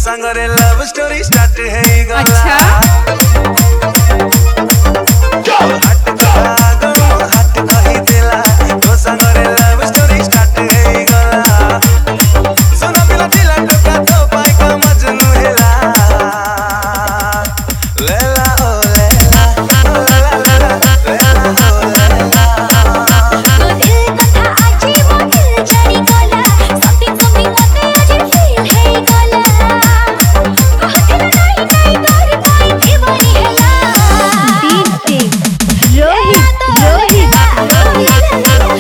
सांगरे love story start है गला अच्छा हट कही देला तो सांगरे लव स्टोरी स्टार्ट है गला सुना पिला दिला टोका तो पाई का मजनू हेला लेला ओ लेला ओ लेला लेला लेला ओ लेला तो दिल कथा आजी मो दिल जानी गला something मते आजी feel है गला कहते नहीं नहीं तोर पाई दीवानी हेला डीजे रोहित रोहित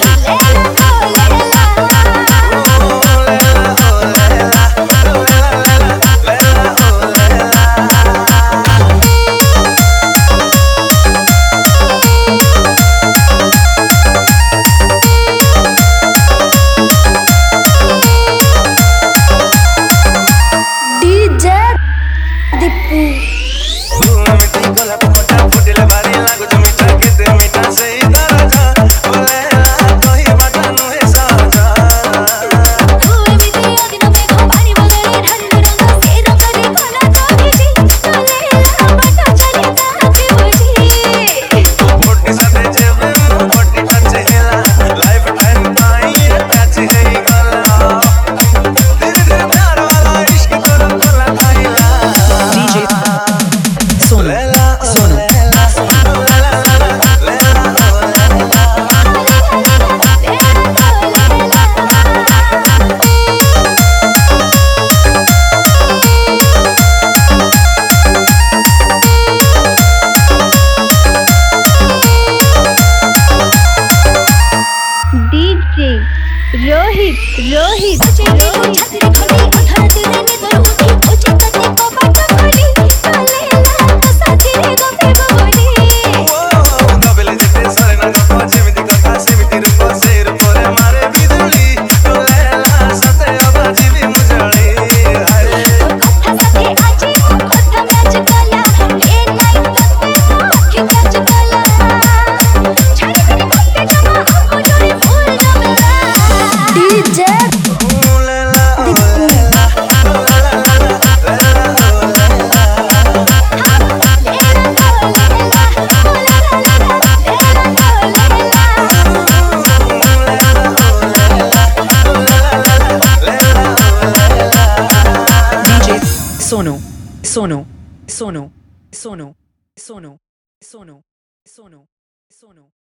डीजे दीपू मिठी गोला पटा फुटिले बारी लागो जो मिठा केते मिठा से दरजा बोलेला कही बाटा नुहे साजा हुए बिते दिन में खबारी बगले ढल रंग से रंगरे कोला तो जी चलेला बटा चले ताजी बुझी मोटी साथे जेबे मोटी टच हेला लाइफ टाइम पाई टच है गला धीरे धीरे प्यार वाला इश्क करो कोला खाइला DJ Sono लेला Sono लेला लेला लेला डीजे रोहित रोहित छतरी खड़ी उधर दिल ने तोर उठी ओचे कते को बात खोली चलेला तो साथी रे गो पे बोली ओ दबले जेते सरे ना गप्पा जेमिति कथा सेमिति रूप से रूपरे मारे बिजुली लेला सते अबाजी भी मुजळी हाय कथा साथे आजी कथा मैच कला ए नाइट तते आंखें कैच कला छाड़ी तेरे मत्ते जमा आपको जोड़ी फूल जमला डीजे लेला लेला DJ Sono Sono Sono Sono Sono Sono Sono Sono